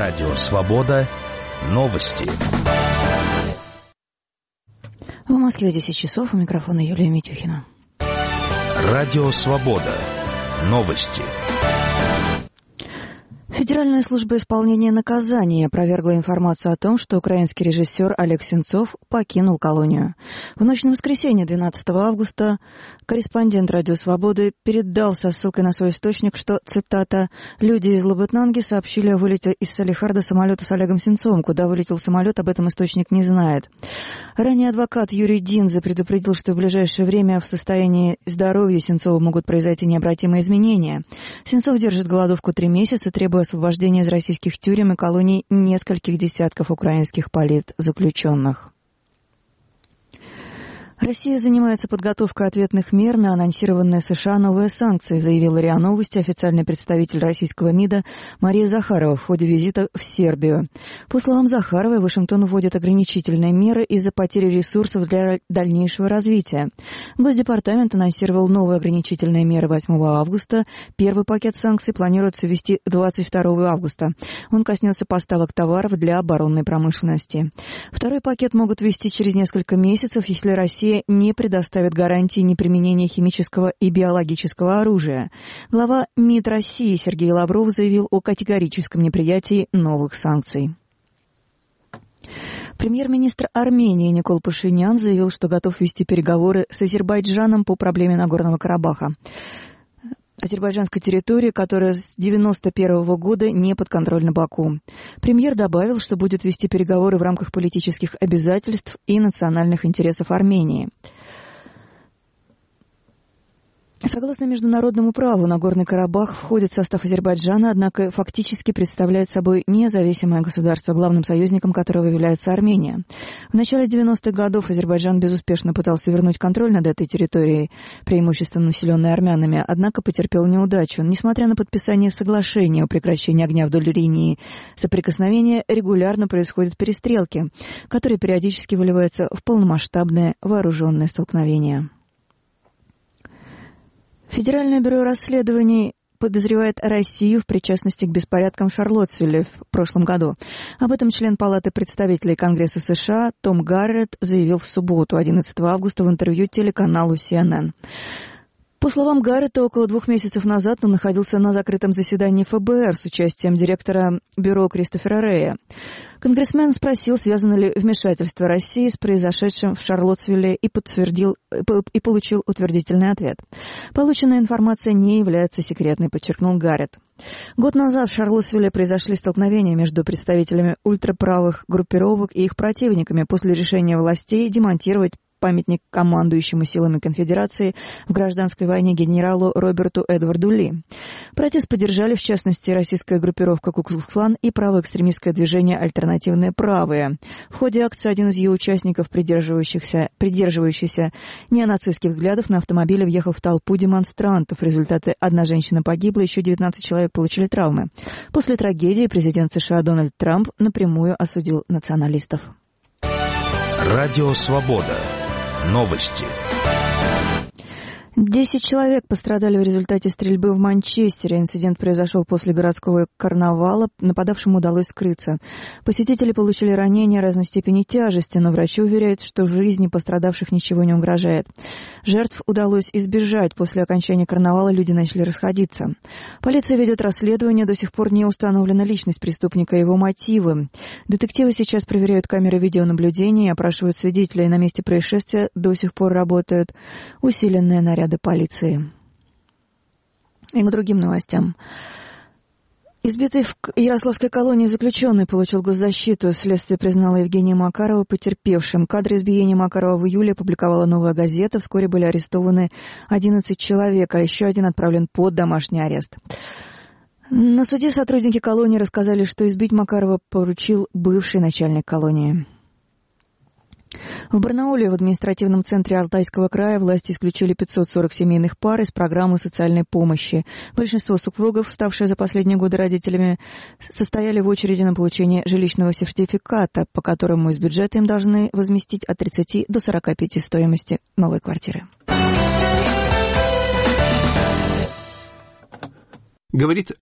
Радио «Свобода». Новости. В Москве 10 часов. У микрофона Юлия Митюхина. Радио «Свобода». Новости. Федеральная служба исполнения наказания опровергла информацию о том, что украинский режиссер Олег Сенцов покинул колонию. В ночь на воскресенье, 12 августа, корреспондент «Радио Свободы» передал со ссылкой на свой источник, что, цитата, «люди из Лабытнанги сообщили о вылете из Салехарда самолета с Олегом Сенцовым. Куда вылетел самолет, об этом источник не знает». Ранее адвокат Юрий Динзе предупредил, что в ближайшее время в состоянии здоровья Сенцова могут произойти необратимые изменения. Сенцов держит голодовку 3 месяца, требуя освобождения из российских тюрем и колоний нескольких десятков украинских политзаключенных. Россия занимается подготовкой ответных мер на анонсированные США новые санкции, заявила РИА Новости официальный представитель российского МИДа Мария Захарова в ходе визита в Сербию. По словам Захаровой, Вашингтон вводит ограничительные меры из-за потери ресурсов для дальнейшего развития. Госдепартамент анонсировал новые ограничительные меры 8 августа. Первый пакет санкций планируется ввести 22 августа. Он коснется поставок товаров для оборонной промышленности. Второй пакет могут ввести через несколько месяцев, если Россия не предоставит гарантии неприменения химического и биологического оружия. Глава МИД России Сергей Лавров заявил о категорическом неприятии новых санкций. Премьер-министр Армении Никол Пашинян заявил, что готов вести переговоры с Азербайджаном по проблеме Нагорного Карабаха. Азербайджанской территории, которая с 1991 года не подконтрольна Баку. Премьер добавил, что будет вести переговоры в рамках политических обязательств и национальных интересов Армении. Согласно международному праву, Нагорный Карабах входит в состав Азербайджана, однако фактически представляет собой независимое государство, главным союзником которого является Армения. В начале 90-х годов Азербайджан безуспешно пытался вернуть контроль над этой территорией, преимущественно населенной армянами, однако потерпел неудачу. Несмотря на подписание соглашения о прекращении огня вдоль линии соприкосновения, регулярно происходят перестрелки, которые периодически выливаются в полномасштабное вооруженное столкновение. Федеральное бюро расследований подозревает Россию в причастности к беспорядкам в Шарлоттсвилле в прошлом году. Об этом член Палаты представителей Конгресса США Том Гарретт заявил в субботу, 11 августа, в интервью телеканалу CNN. По словам Гарретта, около 2 месяцев назад он находился на закрытом заседании ФБР с участием директора бюро Кристофера Рэя. Конгрессмен спросил, связано ли вмешательство России с произошедшим в Шарлоттсвилле, и получил утвердительный ответ. Полученная информация не является секретной, подчеркнул Гарретт. Год назад в Шарлоттсвилле произошли столкновения между представителями ультраправых группировок и их противниками после решения властей демонтировать памятник командующему силами конфедерации в гражданской войне генералу Роберту Эдварду Ли. Протест поддержали, в частности, российская группировка Ку-клукс-клан и правоэкстремистское движение «Альтернативные правые». В ходе акции один из ее участников, придерживающийся неонацистских взглядов, на автомобиле въехал в толпу демонстрантов. В результате одна женщина погибла, еще 19 человек получили травмы. После трагедии президент США Дональд Трамп напрямую осудил националистов. Радио «Свобода». Новости. 10 человек пострадали в результате стрельбы в Манчестере. Инцидент произошел после городского карнавала. Нападавшему удалось скрыться. Посетители получили ранения разной степени тяжести, но врачи уверяют, что жизни пострадавших ничего не угрожает. Жертв удалось избежать. После окончания карнавала люди начали расходиться. Полиция ведет расследование. До сих пор не установлена личность преступника и его мотивы. Детективы сейчас проверяют камеры видеонаблюдения и опрашивают свидетелей. На месте происшествия до сих пор работают усиленные наряды полиции. И к другим новостям. Избитый в Ярославской колонии заключенный получил госзащиту. Следствие признало Евгения Макарова потерпевшим. Кадры избиения Макарова в июле опубликовала «Новая газета». Вскоре были арестованы 11 человек, а еще один отправлен под домашний арест. На суде сотрудники колонии рассказали, что избить Макарова поручил бывший начальник колонии. В Барнауле, в административном центре Алтайского края, власти исключили 540 семейных пар из программы социальной помощи. Большинство супругов, ставшие за последние годы родителями, состояли в очереди на получение жилищного сертификата, по которому из бюджета им должны возместить от 30 до 45 стоимости новой квартиры. Говорит